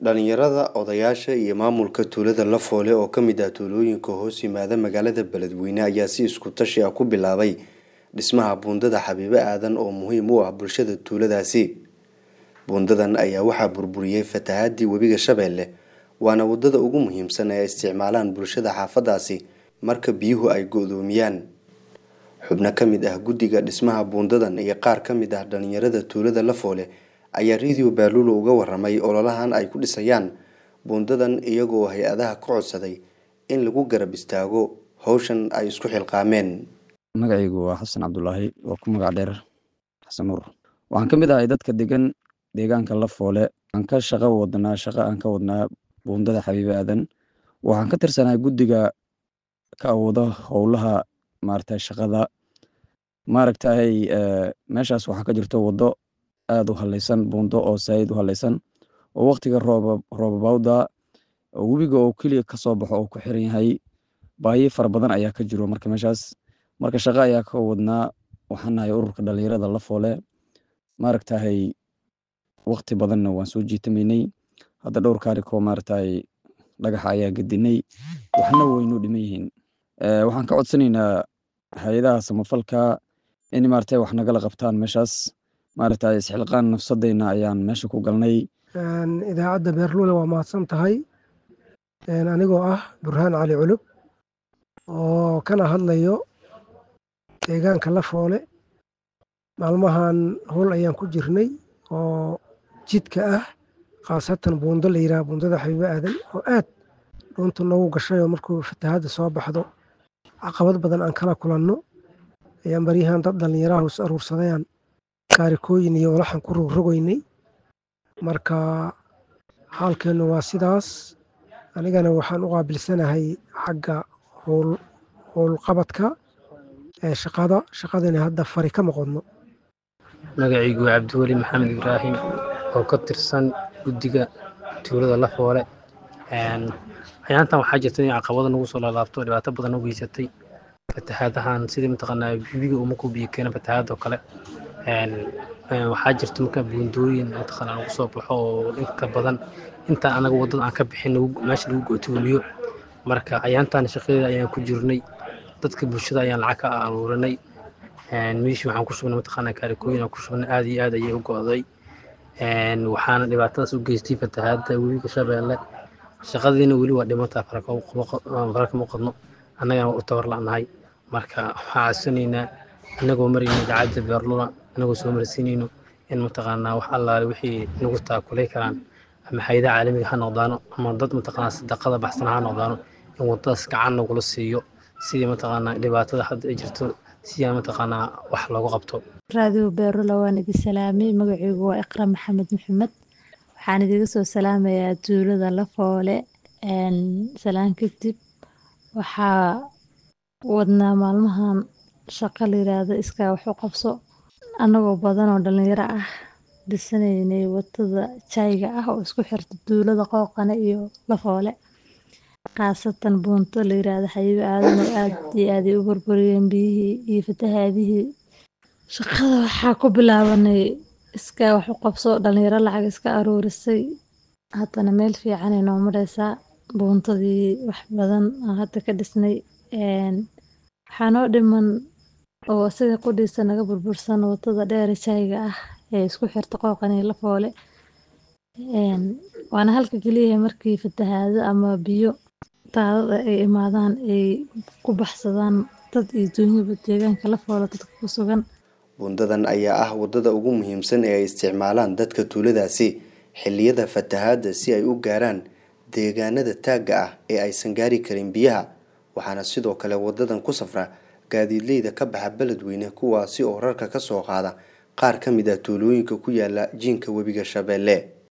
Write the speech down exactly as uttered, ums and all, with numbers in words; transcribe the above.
Dhalinyarada, odayaasha iyo maamulka tuulada Lafoole oo ka mid ah tuulooyinka hoos yimaada magaalada Beledweyne ayaa si isku tashi ah ku bilaabay dhismaha buundada Xabiibo Aadan oo muhiim u ah bulshada tuuladaasi. Buundadan ayaa waxaa burburiyay fatahaadii webiga Shabeelle, waana wadada ugu muhiimsan ee ay isticmaalaan bulshada xaafadaasi marka biyuhu ay go'doomiyaan. Xubno ka mid ah guddiga dhismaha buundadan iyo qaar ka mid ah dhalinyarada tuulada Lafoole ayaa Radio Baaluulu uga warramay ololahan ay ku dhisayaan buundadan iyagoo hay'adaha ka codsaday in lagu garab istaago hawshan ay isku xilqaameen. Magacaygu waa Xasan Cabdulaahi oo ku magac dheer Xasan Nuur. Waxaan ka mid ahay dadka degan deegaanka Lafoole. Aan ka shaqo wadnaa shaqo aan ka wadnaa buundada Xabiibo Aadan. Waxaan ka tirsanahay guddiga ka awooda howlaha maaragtay shaqada. Maaragtay meeshaas waxaa ka jirto wado aad u halaysan, buundo oo saayid u halaysan oo waqtiga roob roobabawda oo webiga oo kaliya ka soo baxo oo ku xiran yahay. Baahi fara badan ayaa ka jiro marka meeshaas. Marka shaqo ayaa ka wadnaa. Waxaan nahay ururka dhalinyarada Lafoole. Maaragtay waqti badanna waan soo jiitamaynay. Hadda dhowr kaarikoo maaragtay dhagax ayaa gadinay. Waxna waynu dhiman yihiin. Waxaan ka codsanaynaa hay'adaha samafalka in maaragtay wax nagala qabtaan meeshaas. maaragtay isxilqaan nafsadeyna ayaan meesha ku galnay. idaacadda Beerluule waa mahadsan tahay. anigoo ah Burhaan Cali Culub oo kana hadlayo deegaanka Lafoole. maalmahan howl ayaan ku jirnay oo jidka ah, khaasatan buundo la yiraahdo buundada Xabiibo Aadan oo aad doonta noogu gashay oo markuu fatahaadda soo baxdo caqabad badan aan kala kulanno. ayaan baryahan dad dhalinyaraha is aruursadayaan kaarikooyin iyo walaxan ku rogrogaynay. marka xaalkeenu waa sidaas. anigana waxaan u qaabilsanahay xagga howl howl qabadka ee shaqada shaqadana hadda fari ka maqodno. magacaygu waa Cabdiweli Maxamed Ibraahim oo ka tirsan guddiga tuulada Lafoole. ayaantan waxaa jirta in caqabado nagu soo laalaabto, dhibaato badan nagu geysatay fatahaadahan sidii mataqaanaa webiga uma ku biyo keena fatahaadoo kale. waxaa jirta marka buundooyin mataqaanaa lagu soo baxo oo inta badan inta anaga wadada aan ka bixin meesha lagu go'toomiyo. marka ayaantan shaqadeeda ayaan ku jirnay. dadka bulshada ayaan lacag ka aruurinay. meeshii waxaan ku shubnay mataqaanaa kaarikooyin aan ku shubnay aad iyo aad ayay u go'day. waxaana dhibaatadaas u geystay fatahaadda webiga Shabeelle. shaqadiina weli waa dhimantaa fara kama qodno. annagana waa u tabar la'nahay. marka waxaan codsanaynaa annagoo marayna idaacadda Beerluula annagoo soo marsiinayno in mataqaanaa wax allaale wixii nagu taakulay karaan ama hay'adaha caalamiga ha noqdaano ama dad mataqaanaa sadaqada baxsan ha noqdaano in wadadaas gacan nagula siiyo sidii mataqaanaa dhibaatada hadda ay jirto si aan mataqaanaa wax looga qabto. Radio Baaluule waan idin salaamay. magacaygu waa Iqra Maxamed Maxamed. waxaan idiga soo salaamayaa tuulada Lafoole. salaan kadib waxaa wadnaa maalmahan shaqo la yiraahdo iskaa wax u qabso annagoo badan oo dhalinyaro ah dhisanaynay wadada jayga ah oo isku xirta tuulada Qooqane iyo Lafoole. khaasatan buunto la yiraahdo Xabiibo Aadan oo aad iyo aad u burburiyeen biyihii iyo fatahaadihii. shaqada waxaa ku bilaabanay iskaa wax u qabso, dhalinyaro lacag iska aruurisay. haddana meel fiican ay noo maraysaa. buuntadii wax badan aan hadda ka dhisnay. waxaa noo dhiman oo sida qudhiisa naga burbursan wadada dheer jayga ah ee isku xirta Qooqane iyo Lafoole. waana halka keliya markii fatahaado ama biyo taadada ay imaadaan ay ku baxsadaan dad iyo dunyaba deegaanka Lafoole dadka ku sugan. buundadan ayaa ah wadada ugu muhiimsan ee ay isticmaalaan dadka tuuladaasi xilliyada fatahaadda si ay u gaaraan deegaanada taagga ah ee aysan gaari karin biyaha. waxaana sidoo kale wadadan ku safra gaadiidleyda ka baxa Beledweyne kuwaasi oo rarka ka soo qaada qaar ka mid ah tuulooyinka ku yaala jiinka webiga Shabeelle.